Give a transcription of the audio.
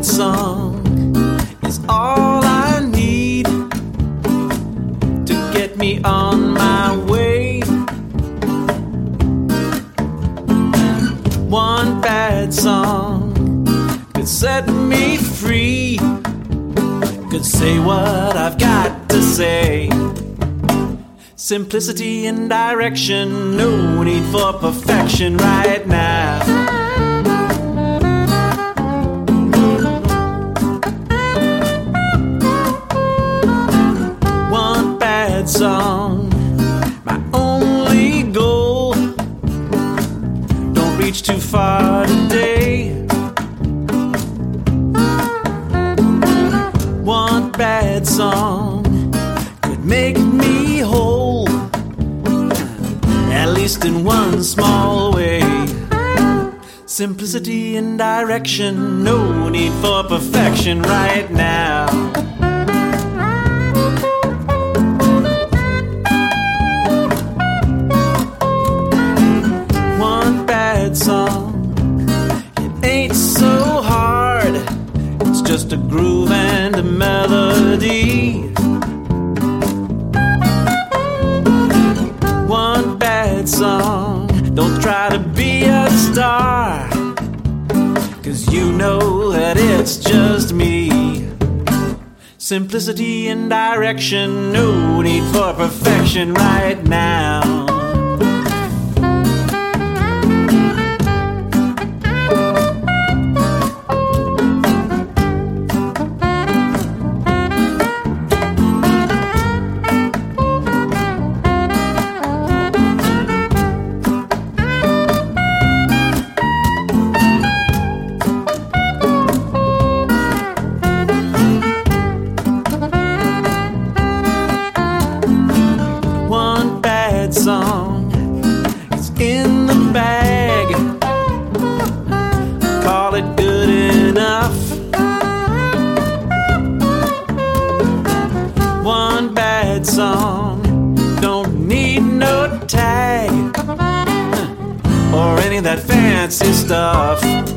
bad song is all I need to get me on my way. One bad song could set me free, could say what I've got to say. Simplicity and direction, no need for perfection right now. One bad song, my only goal. Don't reach too far today. One bad song could make me whole, at least in one small way. Simplicity and direction, no need for perfection right now. One bad song, it ain't so hard, it's just a groove and a melody. One bad song, don't try to be a star, 'cause you know that it's just me. Simplicity and direction, no need for perfection right now. Song, it's in the bag, call it good enough. One bad song, don't need no tag or any of that fancy stuff.